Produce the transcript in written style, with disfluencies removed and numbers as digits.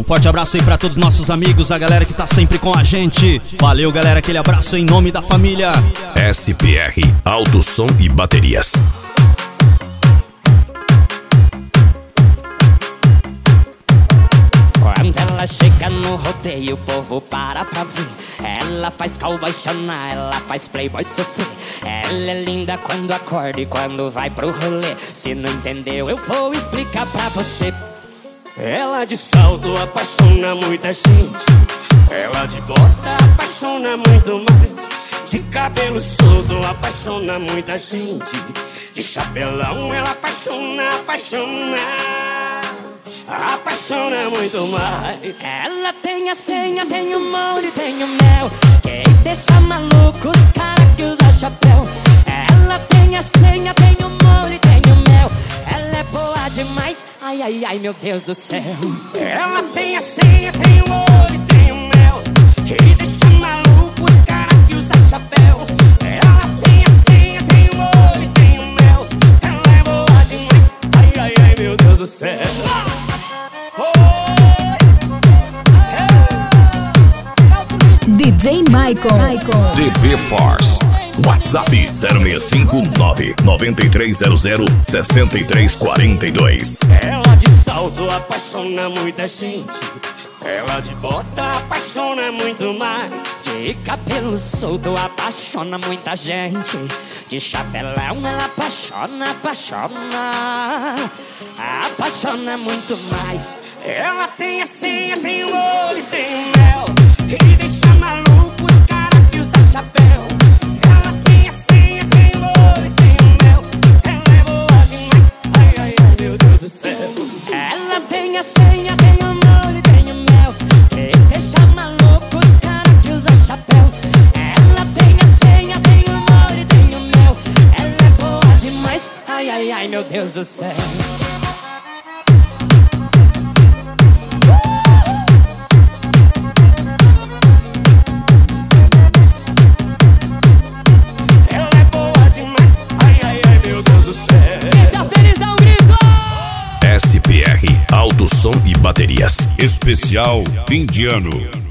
Um forte abraço aí pra todos os nossos amigos, a galera que tá sempre com a gente. Valeu, galera, aquele abraço em nome da família SPR, Alto Som e Baterias. Quando ela chega no rodeio, o povo para pra ver. Ela faz cowboy chorar, ela faz playboy sofrer. Ela é linda quando acorda e quando vai pro rolê. Se não entendeu, eu vou explicar pra você. Ela de salto apaixona muita gente. Ela de bota apaixona muito mais. De cabelo solto apaixona muita gente. De chapelão ela apaixona muito mais. Ela tem a senha, tem o molho, tem o mel. Quem deixa maluco os caras que usa chapéu. Ela tem a senha, tem o molho, tem o mel. Ela é boa demais, ai, ai, ai, meu Deus do céu. Ela tem a senha, tem o molho, tem o mel. Quem deixa maluco os caras que usa chapéu. Ela tem a senha, tem o molho, tem o mel. Ela é boa demais, ai, ai, ai, meu Deus do céu. DJ Michael. DB Force. WhatsApp 065-9300-6342. Ela de salto apaixona muita gente. Ela de bota apaixona muito mais. De cabelo solto apaixona muita gente. De chapelão ela apaixona muito mais. Ela tem a senha, tem o olho e tem o mel. E deixa maluco os caras que usa chapéu. Ela tem a senha, tem o olho e tem o mel. Ela é boa demais, ai, ai, ai, meu Deus do céu. Ela tem a senha, tem o olho e tem o mel. E deixa maluco os caras que usa chapéu. Ela tem a senha, tem o olho e tem o mel. Ela é boa demais, ai, ai, ai, meu Deus do céu. SPR, Alto Som e Baterias. Especial fim de ano.